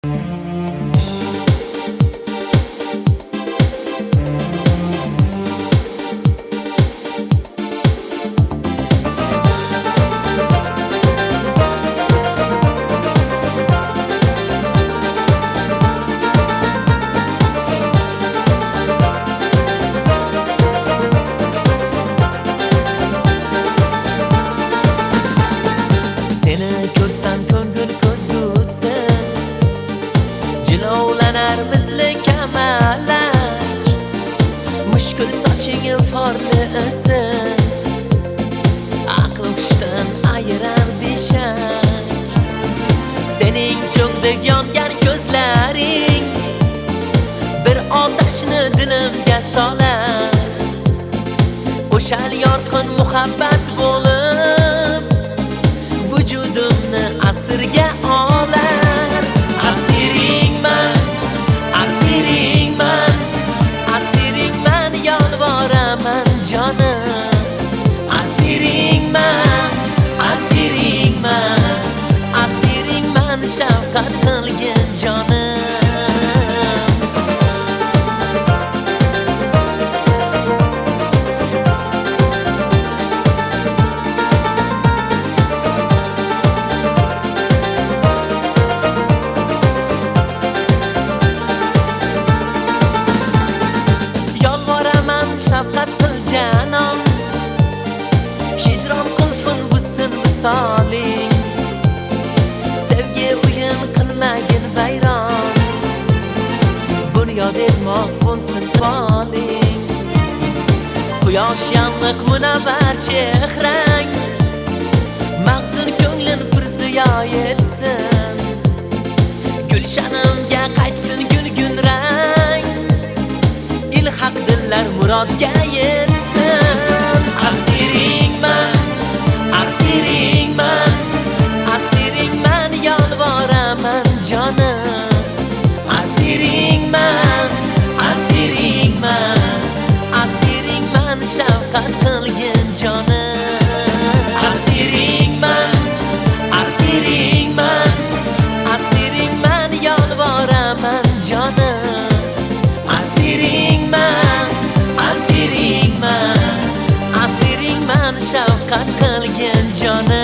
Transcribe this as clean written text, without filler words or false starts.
jilovlanar misli kamalak, mushkul soching porli isin, aql hushdan ayirar beshak. Sening cho'g'dek yongan ko'zlaring bir otashni dilimga solar, o'shal yorqin muhabbat bo'lib vujudimni asirga olar. Asiringman, asiringman, asiringman, yolvoraman jonim. Asiringman, asiringman, asiringman, shafqat qilgin jonim. Shafqat qil janon, hijron qilsin buzsin visoling, sevgi o'yin qilmagin vayron, bunyod etmoq bo'lsin poling. Quyosh yanliq munavvar chehrang, mag'zin ko'nglim bir ziyo etsin, gulshanimga qaytsin gulgun rang, ilhaq dillar murodga yetsin. Asiringman, asiringman, asiringman, yolvoraman jonim. Asiringman, asiringman, asiringman, shafqat qilgin jonim. Asiringman, asiringman, asiringman, yolvoraman jonim. Asiringman, asiringman, asiringman, shafqat qilgin jonim.